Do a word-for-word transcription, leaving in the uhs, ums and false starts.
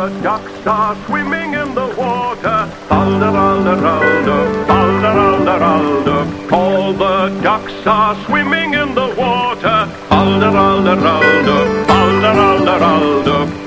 the ducks are swimming in the water. Alder, alder, alder, alder, alder, alder. All the ducks are swimming in the water. Alder, alder, alder, alder, alder, alder.